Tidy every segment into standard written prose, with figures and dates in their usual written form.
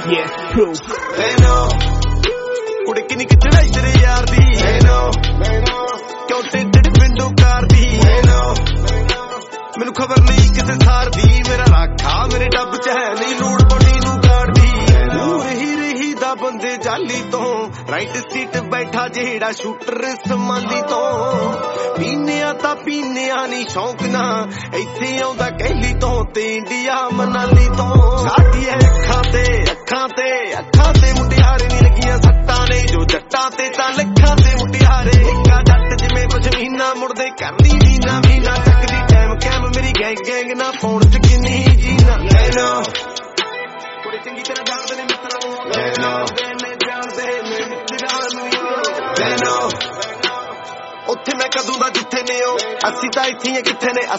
Yeah, proof. They know ਕੁੜੇ ਕਿੰਨੀ ਕਿ ਚੜਾਈ ਤੇਰੇ ਯਾਰ ਦੀ They know ਕਿਉਂ ਟੇਢੇ ਪਿੰਡੋਂ ਕਰਦੀ They know ਮੈਨੂੰ ਖਬਰ ਨਹੀਂ ਕਿਸੇ ਸਾਰ ਦੀ ਮੇਰਾ ਰਾਖਾ ਮੇਰੇ ਡੱਬ ਚ ਹੈ ਨਹੀਂ ਲੋੜ ਬਣੀ ਨੂੰ ਗਾੜਦੀ ਰਹੀ ਦਾ ਬੰਦੇ ਜਾਲੀ ਤੋਂ ਰਾਈਟ ਸੀਟ ਬੈਠਾ ਜਿਹੜਾ ਸ਼ੂਟਰ ਸਮਾਲੀ ਤੋਂ ਪੀਨਿਆ ਤਾਂ ਪੀਨਿਆ ਨਹੀਂ ਸ਼ੌਂਕ ਨਾ ਇੱਥੇ ਆਉਂਦਾ ਕਹਿਲੀ ਤੋਂ ਤੇ ਇੰਡੀਆ ਮਨਾਲੀ ਤੋਂ ਸਾਡੀ ਅੱਖਾਂ ਤੇ ਮੁਟਿਆਰੇ ਨਹੀਂ ਲੱਗੀਆਂ ਸੱਟਾਂ ਨੇ ਜੋ ਜੱਟਾਂ ਤੇ ਤਾਂ ਲੱਖਾਂ ਤੇ ਮੁਟਿਆਰੇ ਇੱਕਾ ਜੱਟ ਜਿਵੇਂ ਪਸ਼ਮੀਨਾ ਮੁੜਦੇ ਕਰਦੀ ਮੀਨਾ ਚੱਕਦੀ ਟਾਈਮ ਕੈਮ ਮੇਰੀ ਗੈਂਗ ਨਾ ਫੋਨ ਚ ਕਿੰਨੀ ਜੀਨਾ They know ਕੁੜੇ ਚੰਗੀ ਤਰ੍ਹਾਂ ਜਾਣਦੇ ਨੇ ਮਿੱਤਰਾਂ ਨੂੰ They know They know ਉੱਥੇ ਮੈਂ ਕਦੋਂ ਦਾ ਜਿੱਥੇ ਨੇ ਉਹ ਅਸੀਂ ਤਾਂ ਇੱਥੇ ਕਿੱਥੇ ਨੇ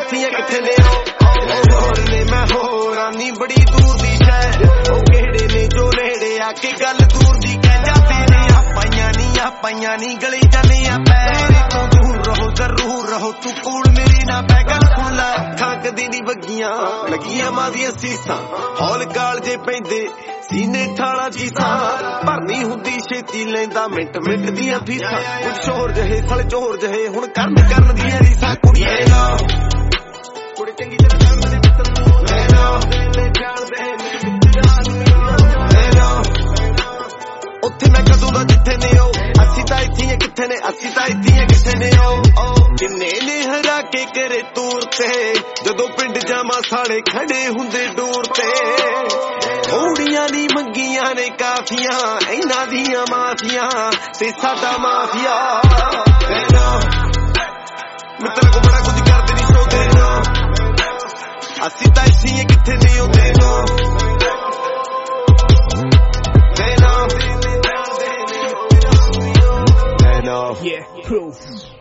ਹੋਰ ਨੇ ਮੈਂ ਹੋਰਾਂ ਨੀ ਬੜੀ ਦੂਰ ਦੀ ਸ਼ਹਿ ਉਹ ਕਿਹੜੇ ਨੇ ਜੋ ਨੇੜੇ ਆ ਕੇ ਗੱਲ ਦੂਰ ਦੀ ਕਹਿ ਜਾਂਦੇ ਨੇ ਪਾਈਆਂ ਨੀ ਗਲੀ ਜਾਨੇ ਆ ਪੈਰੇ ਤੋਂ ਦੂਰ ਰਹੋ ਜ਼ਰੂਰ ਰਹੋ ਤੂੰ ਕੋਲ ਮੇਰੀ ਨਾ ਪੈ ਗੱਲ ਸੁਣ ਲੈ ਅੱਖਾਂ ਕਦੀ ਨੀ ਵੱਗੀਆਂ ਲੱਗੀਆਂ ਮਾਦੀਆਂ ਸੀਸਾਂ ਹੌਲ ਗਾਲ ਜੇ ਪੈਂਦੇ ਸੀਨੇ ਠਾਲਾ ਚੀਸਾਂ ਭਰਨੀ ਹੁੰਦੀ ਛੇਤੀ ਲੈਂਦਾ ਮਿੰਟ ਦੀਆਂ ਫੀਸਾਂ ਕੁਝ ਸ਼ੋਰ ਜਹੇ ਥਲ ਚੋਰ ਜਹੇ ਹੁਣ ਕਰਨ ਦੀਆਂ ਰੀਸਾਂ ਕੁੜੀਏ ਨਾ ਕੁੜੀ ਚੰਗੀ ਤਰ੍ਹਾਂ ਜਾਣਦੇ ਨੇ ਮਿੱਤਰ ਨੂੰ ਜਾਣਦੇ ਉੱਥੇ ਮੈਂ ਕਦੋਂ ਦਾ ਜਿੱਥੇ ਨੇ ਉਹ ਅਸੀਂ ਤਾਂ ਇੱਥੇ ਕਿੱਥੇ ਨੇ ਉਹ ਕਿੰਨੇ ਨੇ ਹਰਾ ਕੇ ਕਰੇ ਤੂਰ ਤੇ ਜਦੋਂ ਪਿੰਡ ਜਾਵਾਂ ਸਾਲੇ ਖੜੇ ਹੁੰਦੇ ਡੋਰ ਤੇ ਥੋੜੀਆਂ ਨੀ ਮੰਗੀਆਂ ਨੇ ਕਾਫੀਆਂ ਇਹਨਾਂ ਦੀਆਂ ਮਾਫੀਆਂ ਤੇ ਸਾਡਾ ਮਾਫੀਆ ਮਿੱਤਰ ਕੋ ਬੜਾ ਕੁਝ ਕਰਦੇ ਨਹੀਂ ਸੋਦੇ ਨਾ ਅਸੀਂ ਤਾਂ ਇੱਥੇ ਕਿੱਥੇ ਨੇ ਉਹ Yeah, proof.